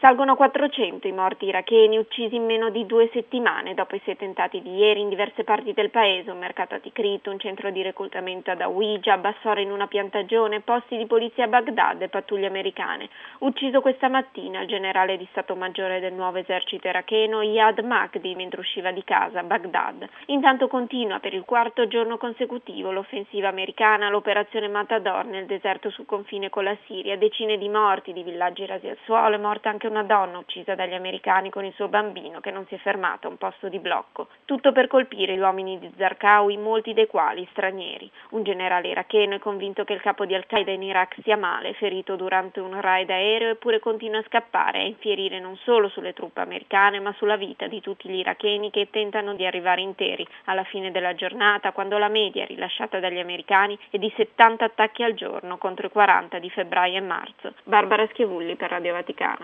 Salgono 400 i morti iracheni uccisi in meno di 2 settimane dopo i 6 attentati di ieri in diverse parti del paese, un mercato a Tikrit, un centro di reclutamento ad Hawija, Bassora in una piantagione, posti di polizia a Baghdad e pattuglie americane. Ucciso questa mattina il generale di Stato Maggiore del nuovo esercito iracheno Iyad Mahdi mentre usciva di casa a Baghdad. Intanto continua per il 4º giorno consecutivo l'offensiva americana, l'operazione Matador nel deserto sul confine con la Siria, decine di morti, di villaggi rasi al suolo, è morta anche una donna uccisa dagli americani con il suo bambino che non si è fermata a un posto di blocco. Tutto per colpire gli uomini di Zarqawi, molti dei quali stranieri. Un generale iracheno è convinto che il capo di Al-Qaeda in Iraq sia male, ferito durante un raid aereo, eppure continua a scappare e a infierire non solo sulle truppe americane ma sulla vita di tutti gli iracheni che tentano di arrivare interi alla fine della giornata, quando la media rilasciata dagli americani è di 70 attacchi al giorno contro i 40 di febbraio e marzo. Barbara Schiavulli per Radio Vaticana.